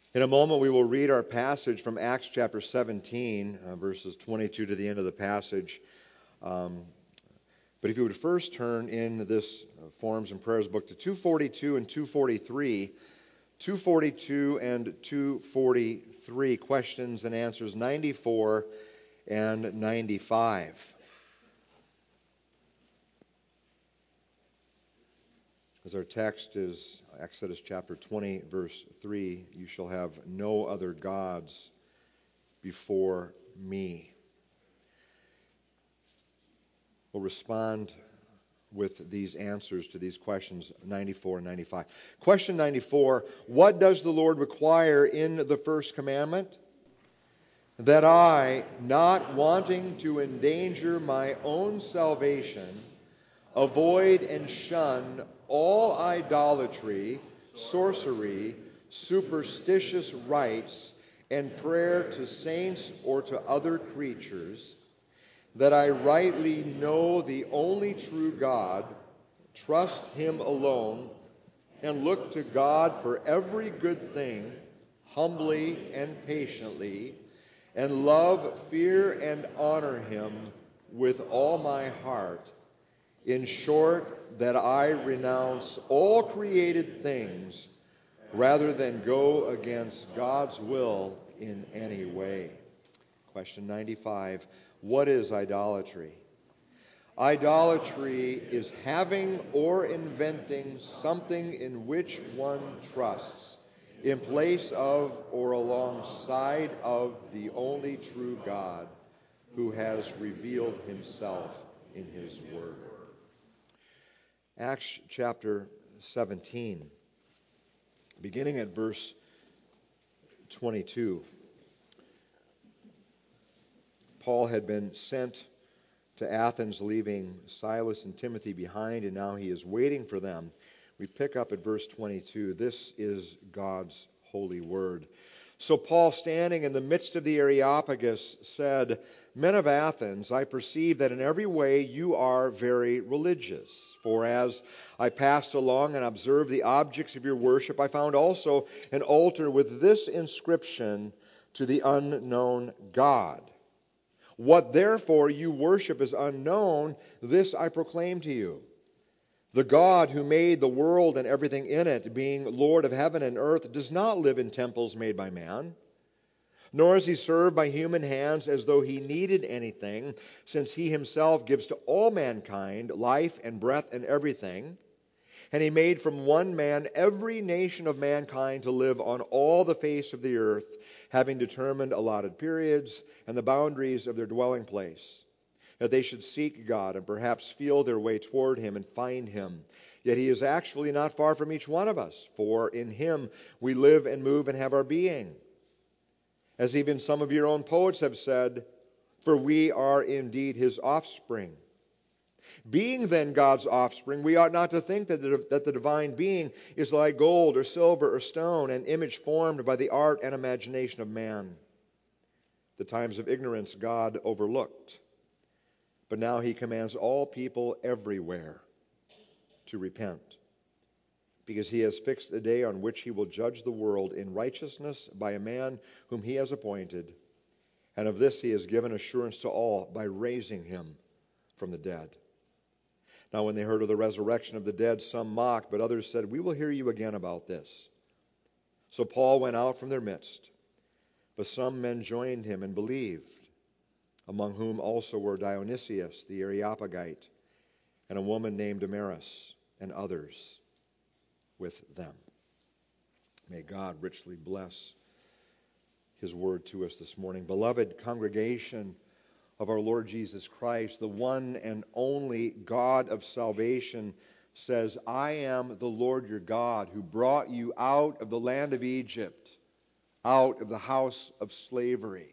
In a moment, we will read our passage from Acts chapter 17, verses 22 to the end of the passage. But if you would first turn in this Forms and Prayers book to 242 and 243, 242 and 243, questions and answers 94 and 95. As our text is Exodus chapter 20, verse 3, you shall have no other gods before me. We'll respond with these answers to these questions 94 and 95. Question 94, what does the Lord require in the first commandment? That I, not wanting to endanger my own salvation, avoid and shun all idolatry, sorcery, superstitious rites, and prayer to saints or to other creatures, that I rightly know the only true God, trust Him alone, and look to God for every good thing, humbly and patiently, and love, fear, and honor Him with all my heart. In short, that I renounce all created things rather than go against God's will in any way. Question 95. What is idolatry? Idolatry is having or inventing something in which one trusts in place of or alongside of the only true God who has revealed Himself in His Word. Acts chapter 17, beginning at verse 22. Paul had been sent to Athens, leaving Silas and Timothy behind, and now he is waiting for them. We pick up at verse 22. This is God's holy word. So Paul, standing in the midst of the Areopagus, said, Men of Athens, I perceive that in every way you are very religious. For as I passed along and observed the objects of your worship, I found also an altar with this inscription, To the unknown God. What therefore you worship is unknown, this I proclaim to you. The God who made the world and everything in it, being Lord of heaven and earth, does not live in temples made by man, nor is He served by human hands as though He needed anything, since He Himself gives to all mankind life and breath and everything. And He made from one man every nation of mankind to live on all the face of the earth, having determined allotted periods and the boundaries of their dwelling place, that they should seek God and perhaps feel their way toward Him and find Him. Yet He is actually not far from each one of us, for in Him we live and move and have our being. As even some of your own poets have said, for we are indeed His offspring. Being then God's offspring, we ought not to think that the divine being is like gold or silver or stone, an image formed by the art and imagination of man. The times of ignorance God overlooked, but now He commands all people everywhere to repent, because He has fixed a day on which He will judge the world in righteousness by a man whom He has appointed, and of this He has given assurance to all by raising Him from the dead. Now when they heard of the resurrection of the dead, some mocked, but others said, We will hear you again about this. So Paul went out from their midst, but some men joined him and believed, among whom also were Dionysius the Areopagite, and a woman named Damaris, and others with them. May God richly bless His word to us this morning. Beloved congregation of our Lord Jesus Christ, the one and only God of salvation, says, I am the Lord your God who brought you out of the land of Egypt, out of the house of slavery.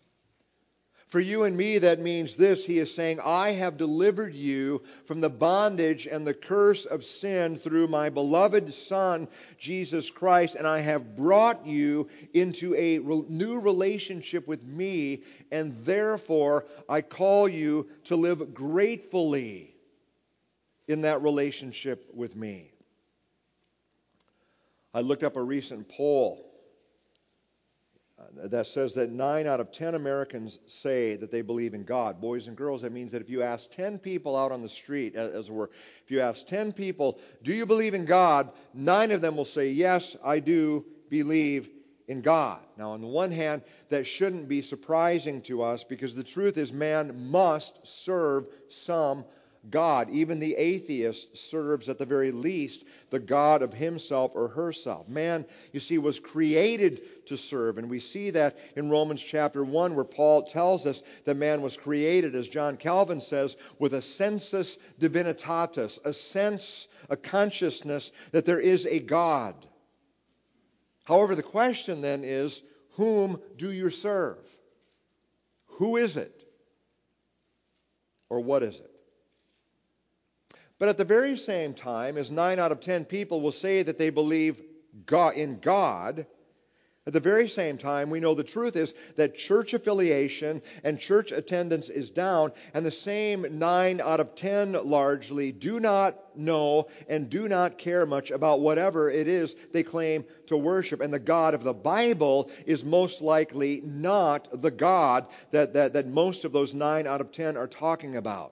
For you and me, that means this. He is saying, I have delivered you from the bondage and the curse of sin through my beloved Son, Jesus Christ, and I have brought you into a new relationship with me, and therefore I call you to live gratefully in that relationship with me. I looked up a recent poll that says that 9 out of 10 Americans say that they believe in God. Boys and girls, that means that if you ask 10 people out on the street, as it were, if you ask 10 people, do you believe in God? 9 of them will say, yes, I do believe in God. Now, on the one hand, that shouldn't be surprising to us because the truth is man must serve some God. Even the atheist serves at the very least the God of himself or herself. Man, you see, was created to serve. And we see that in Romans chapter 1 where Paul tells us that man was created, as John Calvin says, with a sensus divinitatis, a sense, a consciousness that there is a God. However, the question then is, whom do you serve? Who is it? Or what is it? But at the very same time, as 9 out of 10 people will say that they believe in God, at the very same time, we know the truth is that church affiliation and church attendance is down, and the same 9 out of 10 largely do not know and do not care much about whatever it is they claim to worship. And the God of the Bible is most likely not the God that most of those 9 out of 10 are talking about.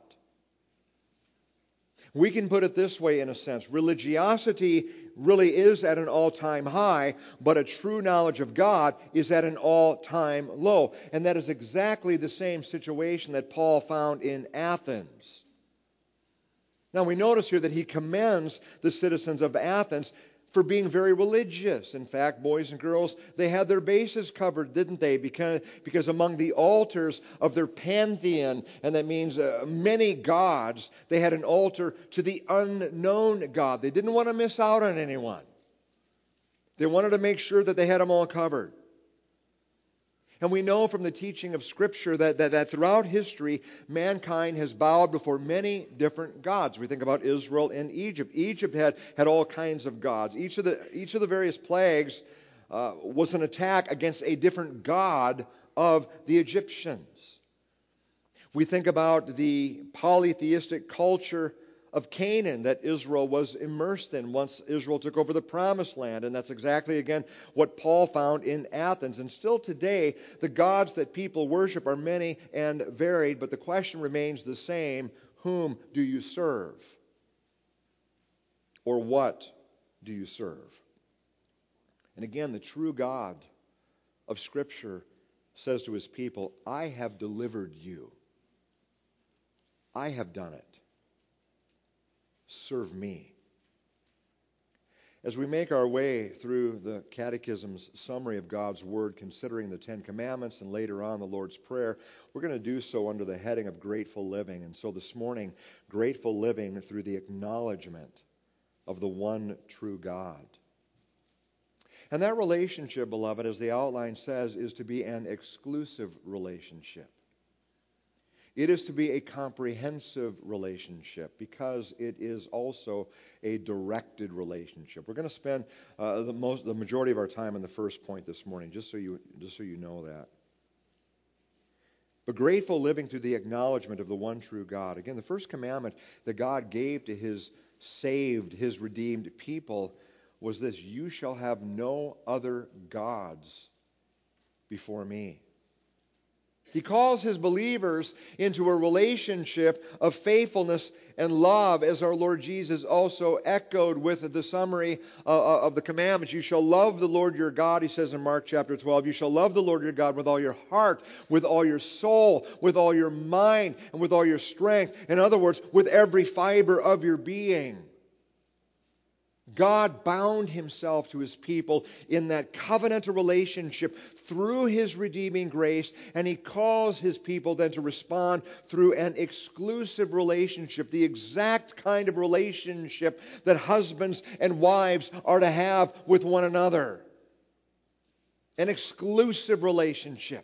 We can put it this way in a sense. Religiosity really is at an all-time high, but a true knowledge of God is at an all-time low. And that is exactly the same situation that Paul found in Athens. Now we notice here that he commends the citizens of Athens for being very religious. In fact, boys and girls, they had their bases covered, didn't they? Because among the altars of their pantheon, and that means many gods, they had an altar to the unknown God. They didn't want to miss out on anyone. They wanted to make sure that they had them all covered. And we know from the teaching of Scripture that throughout history, mankind has bowed before many different gods. We think about Israel and Egypt. Egypt had all kinds of gods. Each of the various plagues was an attack against a different god of the Egyptians. We think about the polytheistic culture of Canaan that Israel was immersed in once Israel took over the Promised Land. And that's exactly, again, what Paul found in Athens. And still today, the gods that people worship are many and varied, but the question remains the same: whom do you serve? Or what do you serve? And again, the true God of Scripture says to his people, I have delivered you. I have done it. Serve me. As we make our way through the Catechism's summary of God's Word, considering the Ten Commandments and later on the Lord's Prayer, we're going to do so under the heading of grateful living. And so this morning, grateful living through the acknowledgement of the one true God. And that relationship, beloved, as the outline says, is to be an exclusive relationship. It is to be a comprehensive relationship because it is also a directed relationship. We're going to spend the majority of our time on the first point this morning, just so you know that. But grateful living through the acknowledgement of the one true God. Again, the first commandment that God gave to his saved, his redeemed people was this: you shall have no other gods before me. He calls his believers into a relationship of faithfulness and love, as our Lord Jesus also echoed with the summary of the commandments. You shall love the Lord your God, he says in Mark chapter 12. You shall love the Lord your God with all your heart, with all your soul, with all your mind, and with all your strength. In other words, with every fiber of your being. God bound himself to his people in that covenantal relationship through his redeeming grace, and he calls his people then to respond through an exclusive relationship, the exact kind of relationship that husbands and wives are to have with one another. An exclusive relationship.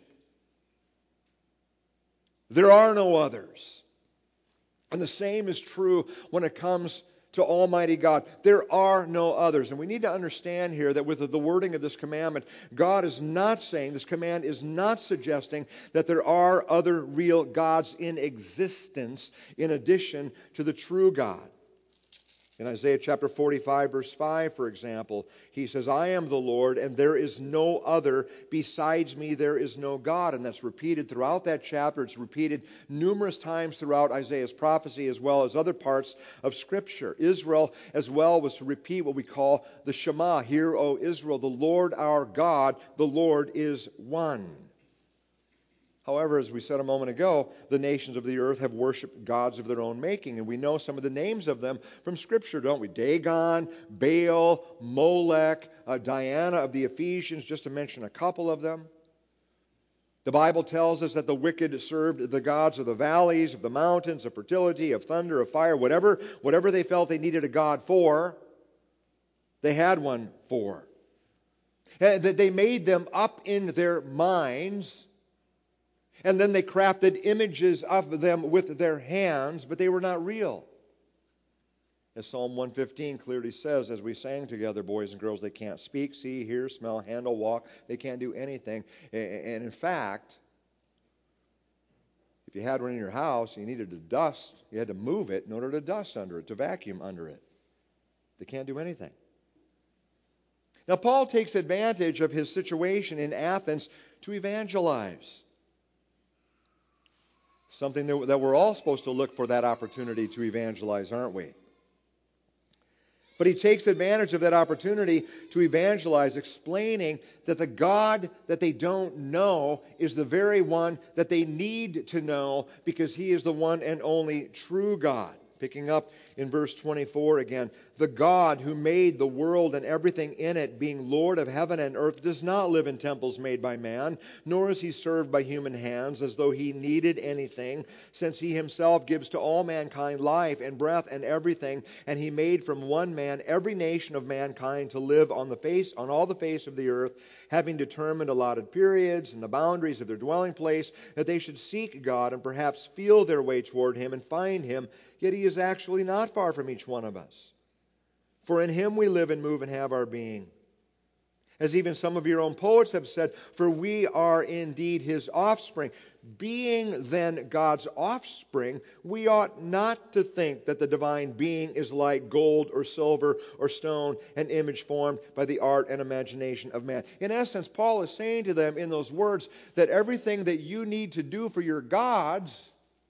There are no others. And the same is true when it comes to Almighty God. There are no others. And we need to understand here that with the wording of this commandment, God is not saying, this command is not suggesting that there are other real gods in existence in addition to the true God. In Isaiah chapter 45, verse 5, for example, he says, I am the Lord, and there is no other. Besides me, there is no God. And that's repeated throughout that chapter. It's repeated numerous times throughout Isaiah's prophecy, as well as other parts of Scripture. Israel, as well, was to repeat what we call the Shema. Hear, O Israel, the Lord our God, the Lord is one. However, as we said a moment ago, the nations of the earth have worshipped gods of their own making. And we know some of the names of them from Scripture, don't we? Dagon, Baal, Molech, Diana of the Ephesians, just to mention a couple of them. The Bible tells us that the wicked served the gods of the valleys, of the mountains, of fertility, of thunder, of fire, whatever they felt they needed a god for, they had one for. And that they made them up in their minds. And then they crafted images of them with their hands, but they were not real. As Psalm 115 clearly says, as we sang together, boys and girls, they can't speak, see, hear, smell, handle, walk. They can't do anything. And in fact, if you had one in your house, you needed to dust, you had to move it in order to dust under it, to vacuum under it. They can't do anything. Now, Paul takes advantage of his situation in Athens to evangelize. Something that we're all supposed to look for that opportunity to evangelize, aren't we? But he takes advantage of that opportunity to evangelize, explaining that the God that they don't know is the very one that they need to know, because he is the one and only true God. Picking up in verse 24 again, the God who made the world and everything in it, being Lord of heaven and earth, does not live in temples made by man, nor is he served by human hands as though he needed anything, since he himself gives to all mankind life and breath and everything, and he made from one man every nation of mankind to live on all the face of the earth, having determined allotted periods and the boundaries of their dwelling place, that they should seek God and perhaps feel their way toward him and find him. Yet he is actually not far from each one of us. For in him we live and move and have our being. As even some of your own poets have said, for we are indeed his offspring. Being then God's offspring, we ought not to think that the divine being is like gold or silver or stone, an image formed by the art and imagination of man. In essence, Paul is saying to them in those words that everything that you need to do for your gods,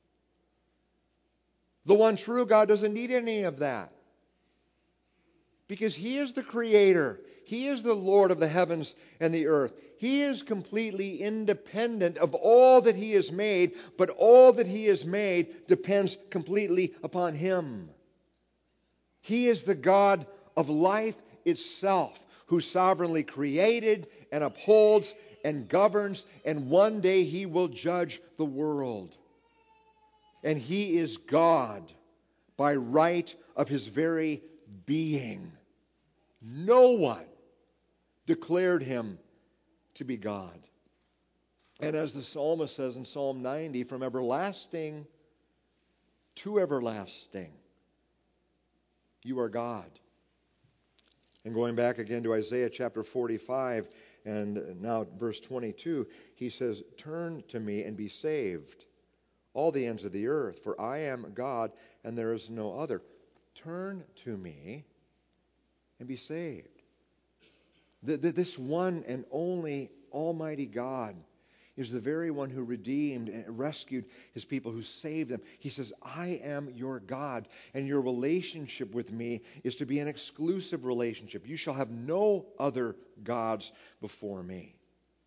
the one true God doesn't need any of that. Because he is the creator. He is the Lord of the heavens and the earth. He is completely independent of all that he has made, but all that he has made depends completely upon him. He is the God of life itself, who sovereignly created and upholds and governs, and one day he will judge the world. And he is God by right of his very being. No one declared him to be God. And as the psalmist says in Psalm 90, from everlasting to everlasting, you are God. And going back again to Isaiah chapter 45 and now verse 22, he says, turn to me and be saved, all the ends of the earth, for I am God and there is no other. Turn to me and be saved. This one and only Almighty God is the very one who redeemed and rescued his people, who saved them. He says, I am your God, and your relationship with me is to be an exclusive relationship. You shall have no other gods before me.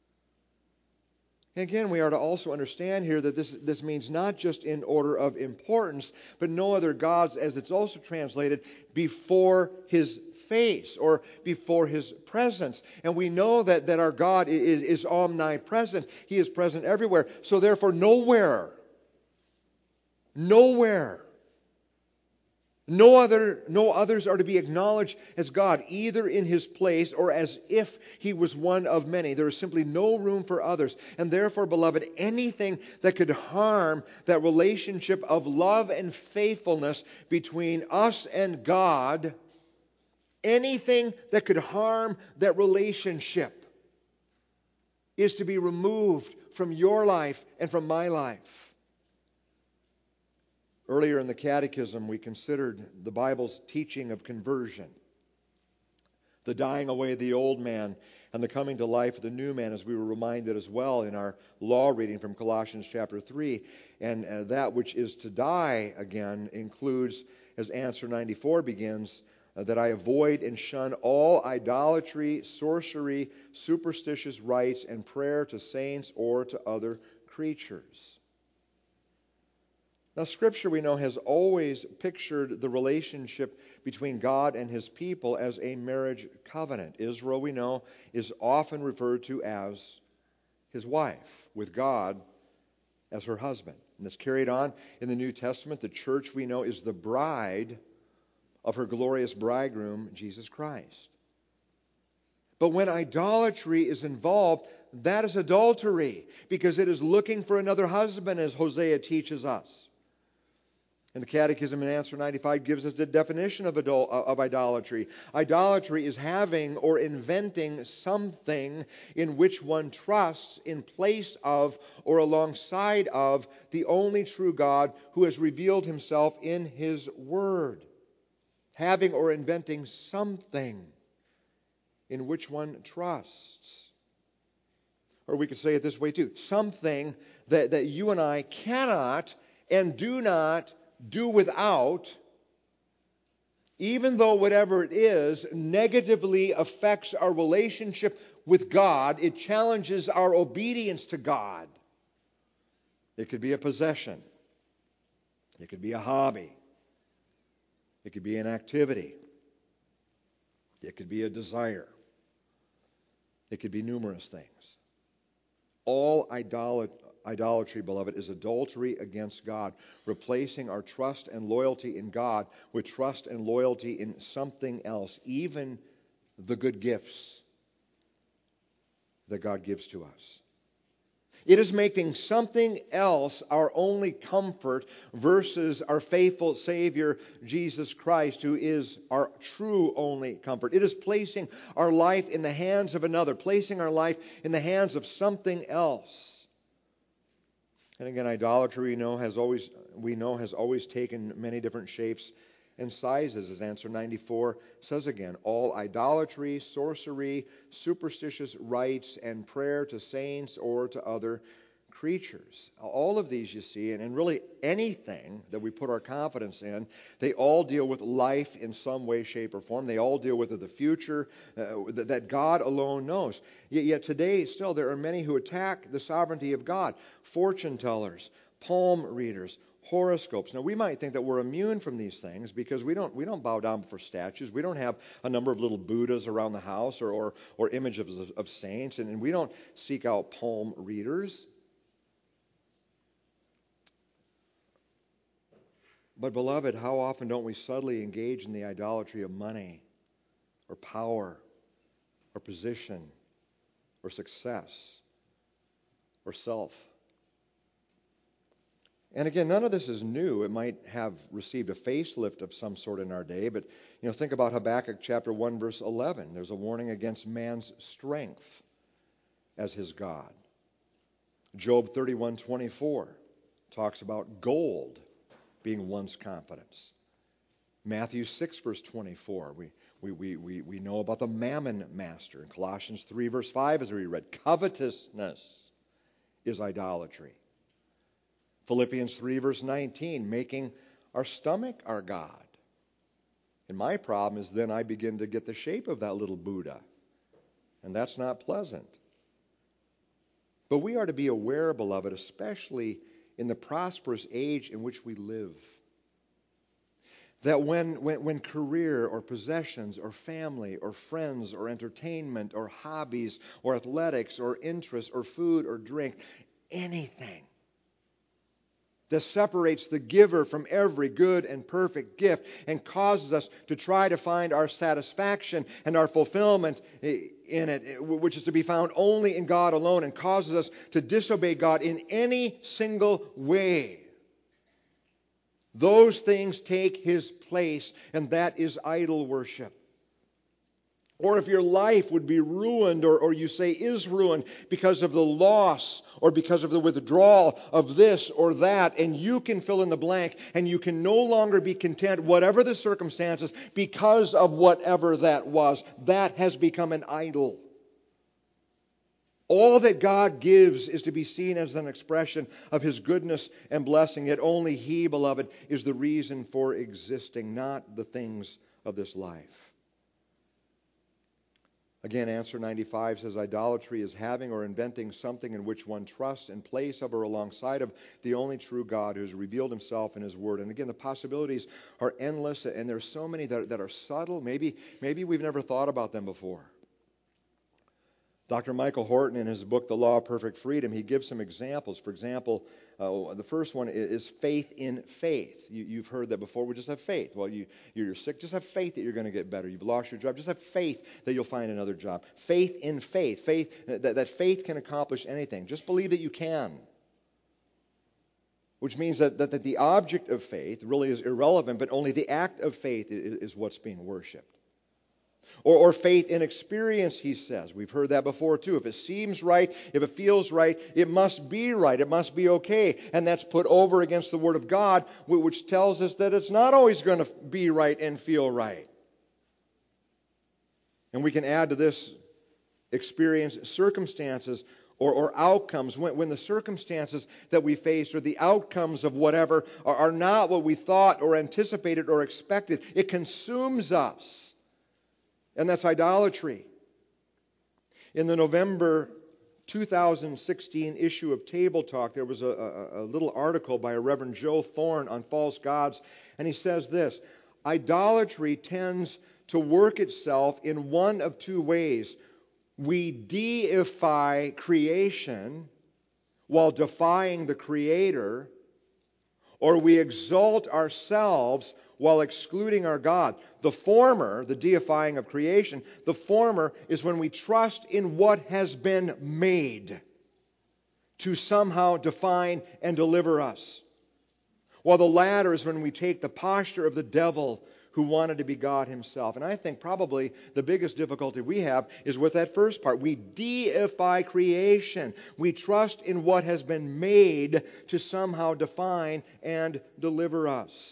And again, we are to also understand here that this means not just in order of importance, but no other gods, as it's also translated, before his face or before his presence. And we know that our God is omnipresent. He is present everywhere. So therefore, nowhere, no others are to be acknowledged as God, either in his place or as if he was one of many. There is simply no room for others. And therefore, beloved, anything that could harm that relationship of love and faithfulness between us and God, anything that could harm that relationship, is to be removed from your life and from my life. Earlier in the Catechism, we considered the Bible's teaching of conversion, the dying away of the old man and the coming to life of the new man, as we were reminded as well in our law reading from Colossians chapter 3. And that which is to die again includes, as answer 94 begins, that I avoid and shun all idolatry, sorcery, superstitious rites, and prayer to saints or to other creatures. Now, Scripture, we know, has always pictured the relationship between God and His people as a marriage covenant. Israel, we know, is often referred to as His wife, with God as her husband. And it's carried on in the New Testament. The church, we know, is the bride of her glorious bridegroom, Jesus Christ. But when idolatry is involved, that is adultery, because it is looking for another husband, as Hosea teaches us. And the Catechism in answer 95 gives us the definition of idolatry. Idolatry is having or inventing something in which one trusts in place of or alongside of the only true God who has revealed Himself in His Word. Having or inventing something in which one trusts. Or we could say it this way too. Something that you and I cannot and do not do without, even though whatever it is negatively affects our relationship with God, it challenges our obedience to God. It could be a possession. It could be a hobby. It could be an activity. It could be a desire. It could be numerous things. All idolatry, beloved, is adultery against God, replacing our trust and loyalty in God with trust and loyalty in something else, even the good gifts that God gives to us. It is making something else our only comfort versus our faithful Savior, Jesus Christ, who is our true only comfort. It is placing our life in the hands of another, placing our life in the hands of something else. And again, idolatry, has always taken many different shapes and sizes, as answer 94 says again. All idolatry, sorcery, superstitious rites, and prayer to saints or to other creatures. All of these, you see, and really anything that we put our confidence in, they all deal with life in some way, shape, or form. They all deal with the future that God alone knows. Yet today, still, there are many who attack the sovereignty of God. Fortune tellers, palm readers, horoscopes. Now, we might think that we're immune from these things because we don't bow down before statues. We don't have a number of little Buddhas around the house or images of saints, and we don't seek out palm readers. But, beloved, how often don't we subtly engage in the idolatry of money or power or position or success or self? And again, none of this is new. It might have received a facelift of some sort in our day, but think about Habakkuk chapter 1, verse 11. There's a warning against man's strength as his God. Job 31:24 talks about gold being one's confidence. Matthew 6, verse 24, we know about the mammon master. In Colossians 3, verse 5, as we read, covetousness is idolatry. Philippians 3, verse 19, making our stomach our God. And my problem is then I begin to get the shape of that little Buddha. And that's not pleasant. But we are to be aware, beloved, especially in the prosperous age in which we live, that when career or possessions or family or friends or entertainment or hobbies or athletics or interests or food or drink, anything that separates the giver from every good and perfect gift and causes us to try to find our satisfaction and our fulfillment in it, which is to be found only in God alone, and causes us to disobey God in any single way. Those things take His place, and that is idol worship. Or if your life would be ruined, or you say is ruined because of the loss or because of the withdrawal of this or that, and you can fill in the blank, and you can no longer be content, whatever the circumstances, because of whatever that was, that has become an idol. All that God gives is to be seen as an expression of His goodness and blessing, yet only He, beloved, is the reason for existing, not the things of this life. Again, answer 95 says, idolatry is having or inventing something in which one trusts in place of or alongside of the only true God who has revealed Himself in His Word. And again, the possibilities are endless, and there's so many that are subtle. Maybe we've never thought about them before. Dr. Michael Horton, in his book, The Law of Perfect Freedom, he gives some examples. For example, the first one is faith in faith. You've heard that before. We just have faith. Well, you're sick. Just have faith that you're going to get better. You've lost your job. Just have faith that you'll find another job. Faith in faith. Faith that faith can accomplish anything. Just believe that you can. Which means that the object of faith really is irrelevant, but only the act of faith is what's being worshipped. Or faith in experience, he says. We've heard that before too. If it seems right, if it feels right, it must be right. It must be okay. And that's put over against the Word of God, which tells us that it's not always going to be right and feel right. And we can add to this experience circumstances or outcomes. When the circumstances that we face or the outcomes of whatever are not what we thought or anticipated or expected, it consumes us. And that's idolatry. In the November 2016 issue of Table Talk, there was a little article by a Reverend Joe Thorne on false gods, and he says this: idolatry tends to work itself in one of two ways. We deify creation while defying the Creator, or we exalt ourselves while excluding our God. The former, the deifying of creation, the former is when we trust in what has been made to somehow define and deliver us. While the latter is when we take the posture of the devil who wanted to be God Himself. And I think probably the biggest difficulty we have is with that first part. We deify creation. We trust in what has been made to somehow define and deliver us.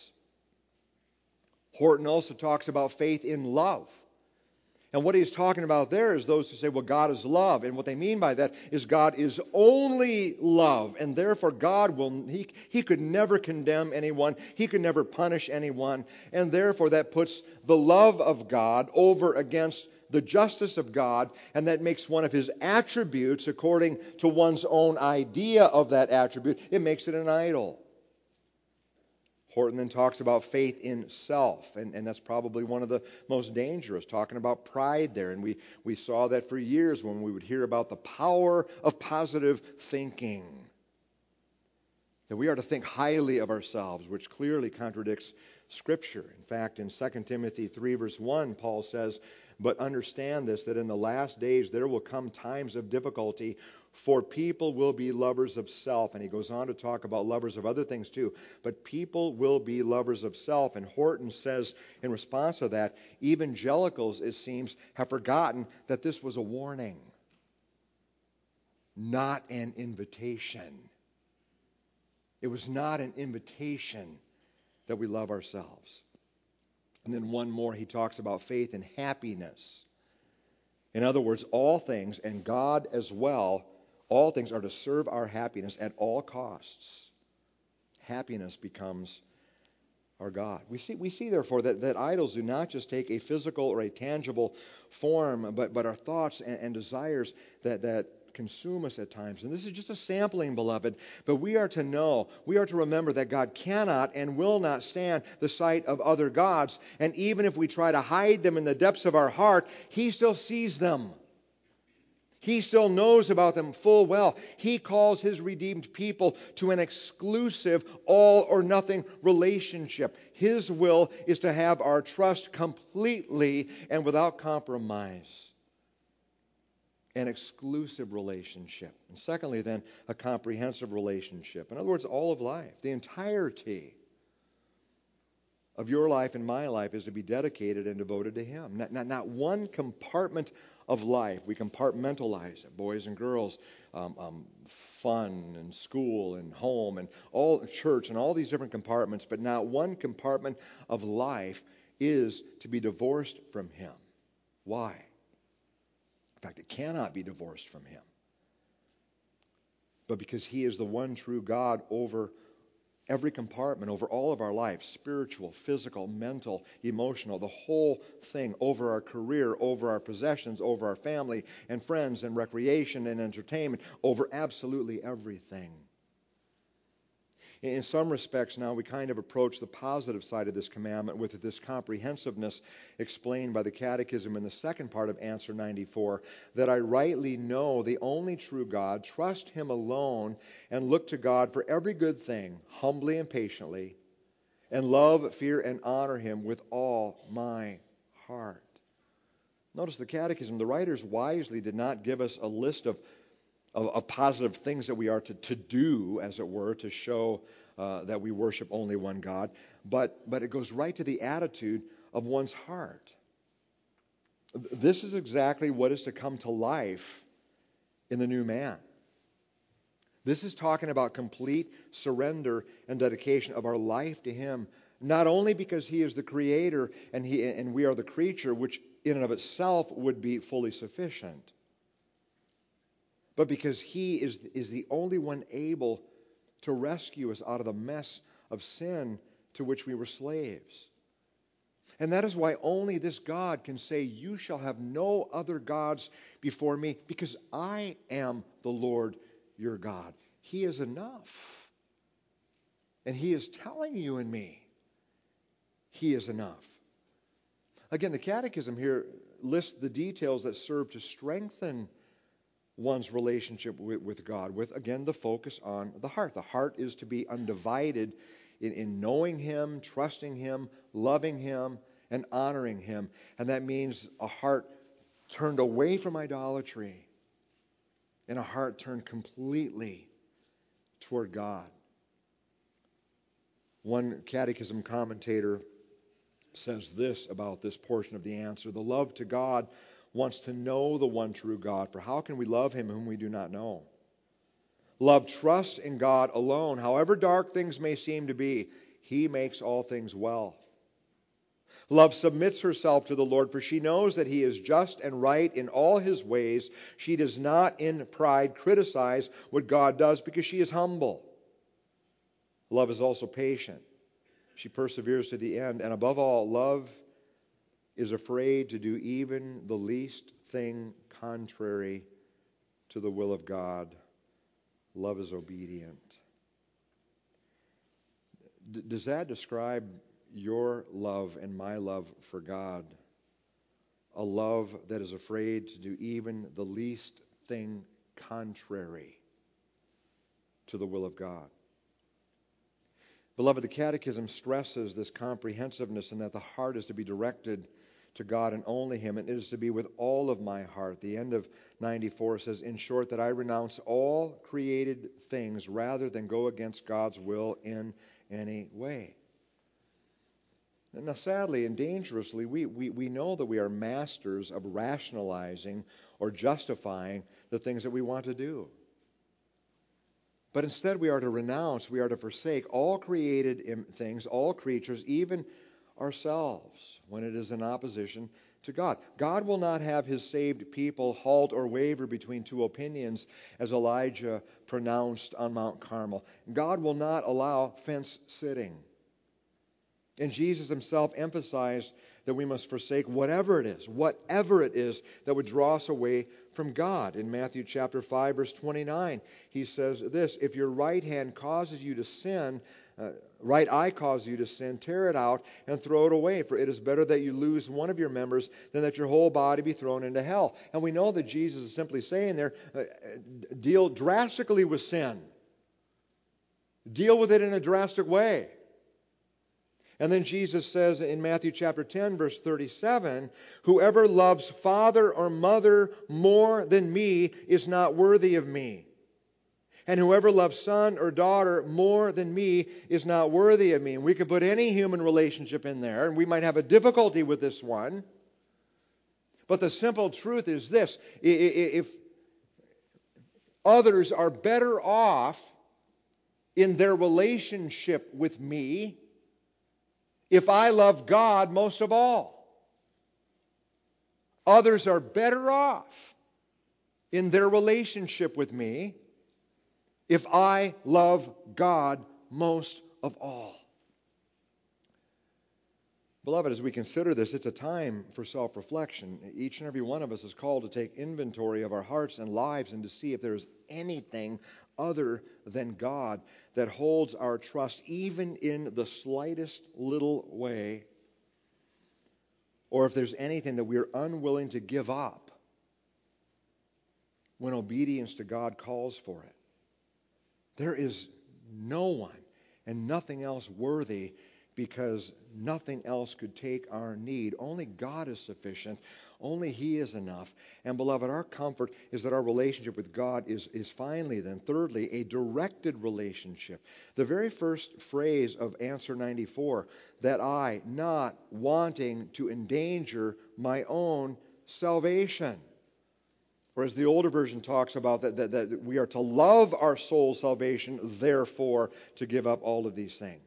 Horton also talks about faith in love. And what he's talking about there is those who say, well, God is love. And what they mean by that is God is only love. And therefore God He could never condemn anyone. He could never punish anyone. And therefore that puts the love of God over against the justice of God. And that makes one of His attributes, according to one's own idea of that attribute, it makes it an idol. Horton then talks about faith in self, and that's probably one of the most dangerous, talking about pride there. And we saw that for years when we would hear about the power of positive thinking. That we are to think highly of ourselves, which clearly contradicts Scripture. In fact, in 2 Timothy 3, verse 1, Paul says, but understand this, that in the last days there will come times of difficulty, for people will be lovers of self. And he goes on to talk about lovers of other things too. But people will be lovers of self. And Horton says in response to that, evangelicals, it seems, have forgotten that this was a warning, not an invitation. It was not an invitation that we love ourselves. And then one more, he talks about faith and happiness. In other words, all things, and God as well, all things are to serve our happiness at all costs. Happiness becomes our God. We see therefore, that idols do not just take a physical or a tangible form, but our thoughts and desires that consume us at times. And this is just a sampling, beloved. But we are to know, we are to remember that God cannot and will not stand the sight of other gods. And even if we try to hide them in the depths of our heart, He still sees them. He still knows about them full well. He calls His redeemed people to an exclusive all or nothing relationship. His will is to have our trust completely and without compromise. An exclusive relationship. And secondly, then, a comprehensive relationship. In other words, all of life, the entirety of your life and my life is to be dedicated and devoted to Him. Not one compartment of life. We compartmentalize it, boys and girls, fun and school and home and all church and all these different compartments, but not one compartment of life is to be divorced from Him. Why? In fact, it cannot be divorced from Him. But because He is the one true God over every compartment, over all of our life, spiritual, physical, mental, emotional, the whole thing, over our career, over our possessions, over our family and friends and recreation and entertainment, over absolutely everything. In some respects now we kind of approach the positive side of this commandment with this comprehensiveness explained by the Catechism in the second part of Answer 94, that I rightly know the only true God, trust Him alone, and look to God for every good thing, humbly and patiently, and love, fear, and honor Him with all my heart. Notice the Catechism, the writers wisely did not give us a list of positive things that we are to do, as it were, to show that we worship only one God. But it goes right to the attitude of one's heart. This is exactly what is to come to life in the new man. This is talking about complete surrender and dedication of our life to Him, not only because He is the Creator and we are the creature, which in and of itself would be fully sufficient, but because He is the only one able to rescue us out of the mess of sin to which we were slaves. And that is why only this God can say, you shall have no other gods before me, because I am the Lord your God. He is enough. And He is telling you and me, He is enough. Again, the Catechism here lists the details that serve to strengthen one's relationship with God, with, again, the focus on the heart. The heart is to be undivided in knowing Him, trusting Him, loving Him, and honoring Him. And that means a heart turned away from idolatry and a heart turned completely toward God. One Catechism commentator says this about this portion of the answer: the love to God wants to know the one true God, for how can we love Him whom we do not know? Love trusts in God alone. However dark things may seem to be, He makes all things well. Love submits herself to the Lord, for she knows that He is just and right in all His ways. She does not in pride criticize what God does, because she is humble. Love is also patient. She perseveres to the end. And above all, love is afraid to do even the least thing contrary to the will of God. Love is obedient. Does that describe your love and my love for God? A love that is afraid to do even the least thing contrary to the will of God. Beloved, the Catechism stresses this comprehensiveness and that the heart is to be directed to God and only Him, and it is to be with all of my heart. The end of 94 says, in short, that I renounce all created things rather than go against God's will in any way. Now, sadly and dangerously, we know that we are masters of rationalizing or justifying the things that we want to do. But instead we are to renounce, we are to forsake all created things, all creatures, even ourselves, when it is in opposition to God. God will not have His saved people halt or waver between two opinions, as Elijah pronounced on Mount Carmel. God will not allow fence sitting. And Jesus Himself emphasized that we must forsake whatever it is that would draw us away from God. In Matthew chapter 5, verse 29, He says this: if your right hand causes you to sin, right eye causes you to sin, tear it out and throw it away, for it is better that you lose one of your members than that your whole body be thrown into hell. And we know that Jesus is simply saying there, deal drastically with sin. Deal with it in a drastic way. And then Jesus says in Matthew chapter 10, verse 37, whoever loves father or mother more than me is not worthy of me. And whoever loves son or daughter more than me is not worthy of me. And we could put any human relationship in there, and we might have a difficulty with this one. But the simple truth is this: if others are better off in their relationship with me, if I love God most of all, others are better off in their relationship with me if I love God most of all. Beloved, as we consider this, it's a time for self-reflection. Each and every one of us is called to take inventory of our hearts and lives and to see if there is anything other than God that holds our trust, even in the slightest little way, or if there's anything that we are unwilling to give up when obedience to God calls for it. There is no one and nothing else worthy, because nothing else could take our need. Only God is sufficient. Only He is enough. And beloved, our comfort is that our relationship with God is finally then, thirdly, a directed relationship. The very first phrase of answer 94, that I, not wanting to endanger my own salvation. Or as the older version talks about, that we are to love our soul's salvation, therefore to give up all of these things.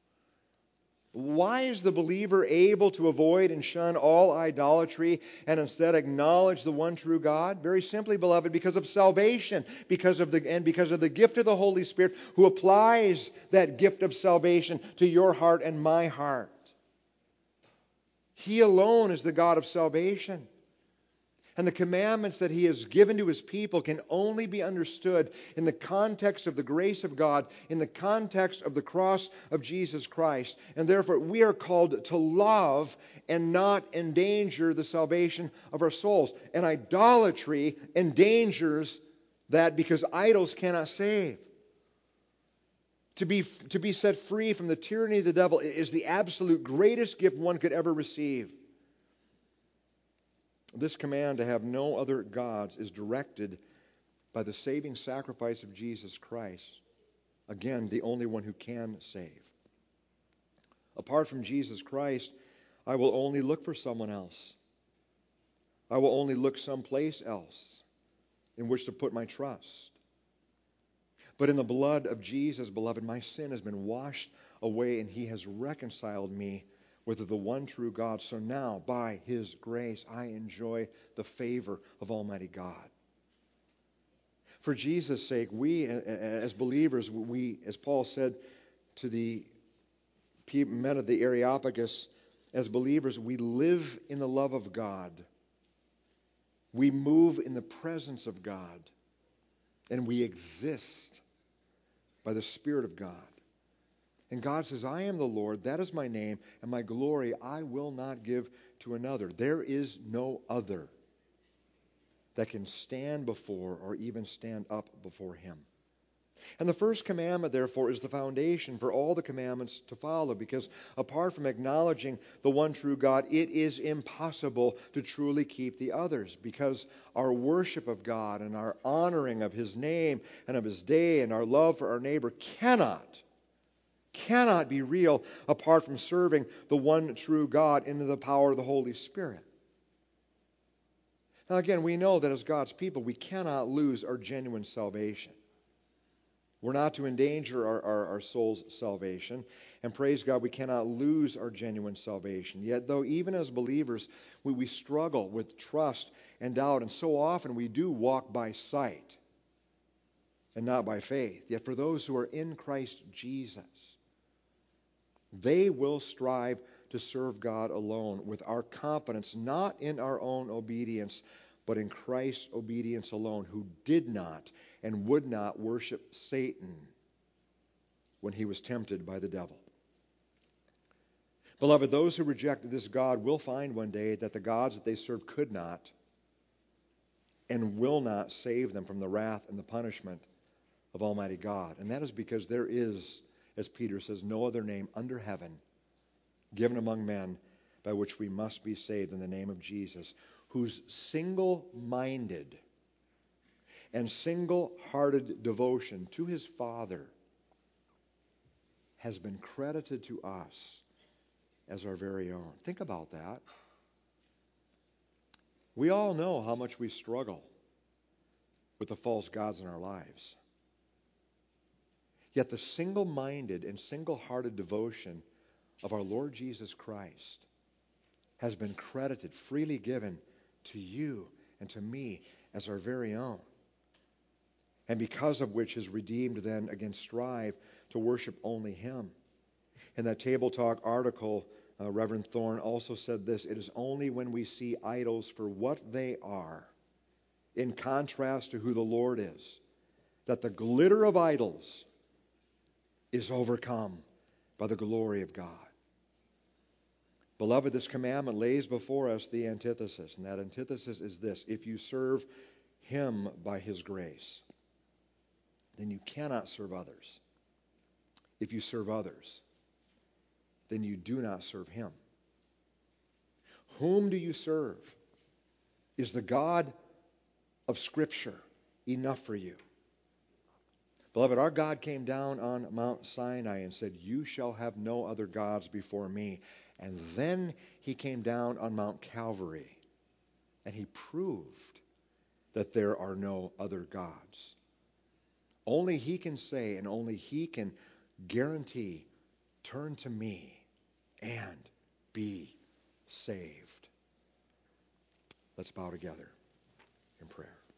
Why is the believer able to avoid and shun all idolatry and instead acknowledge the one true God? Very simply, beloved, because of salvation, because of the gift of the Holy Spirit, who applies that gift of salvation to your heart and my heart. He alone is the God of salvation. And the commandments that He has given to His people can only be understood in the context of the grace of God, in the context of the cross of Jesus Christ. And therefore, we are called to love and not endanger the salvation of our souls. And idolatry endangers that, because idols cannot save. To be set free from the tyranny of the devil is the absolute greatest gift one could ever receive. This command to have no other gods is directed by the saving sacrifice of Jesus Christ. Again, the only one who can save. Apart from Jesus Christ, I will only look for someone else. I will only look someplace else in which to put my trust. But in the blood of Jesus, beloved, my sin has been washed away, and He has reconciled me with the one true God. So now, by His grace, I enjoy the favor of Almighty God. For Jesus' sake, we as believers, we, as Paul said to the men of the Areopagus, as believers, we live in the love of God. We move in the presence of God. And we exist by the Spirit of God. And God says, I am the Lord, that is my name, and my glory I will not give to another. There is no other that can stand before or even stand up before Him. And the first commandment, therefore, is the foundation for all the commandments to follow, because apart from acknowledging the one true God, it is impossible to truly keep the others, because our worship of God and our honoring of His name and of His day and our love for our neighbor cannot be real apart from serving the one true God into the power of the Holy Spirit. Now again, we know that as God's people, we cannot lose our genuine salvation. We're not to endanger our soul's salvation. And praise God, we cannot lose our genuine salvation. Yet though even as believers, we struggle with trust and doubt, and so often we do walk by sight and not by faith. Yet for those who are in Christ Jesus, they will strive to serve God alone with our confidence, not in our own obedience, but in Christ's obedience alone, who did not and would not worship Satan when he was tempted by the devil. Beloved, those who reject this God will find one day that the gods that they serve could not and will not save them from the wrath and the punishment of Almighty God. And that is because there is, as Peter says, no other name under heaven given among men by which we must be saved, in the name of Jesus, whose single-minded and single-hearted devotion to his Father has been credited to us as our very own. Think about that. We all know how much we struggle with the false gods in our lives. Yet the single-minded and single-hearted devotion of our Lord Jesus Christ has been credited, freely given to you and to me as our very own. And because of which his redeemed then again strive to worship only him. In that Table Talk article, Reverend Thorne also said this: it is only when we see idols for what they are, in contrast to who the Lord is, that the glitter of idols is overcome by the glory of God. Beloved, this commandment lays before us the antithesis, and that antithesis is this: if you serve him by his grace, then you cannot serve others. If you serve others, then you do not serve him. Whom do you serve? Is the God of Scripture enough for you? Beloved, our God came down on Mount Sinai and said, "You shall have no other gods before me." And then he came down on Mount Calvary and he proved that there are no other gods. Only he can say and only he can guarantee, turn to me and be saved. Let's bow together in prayer.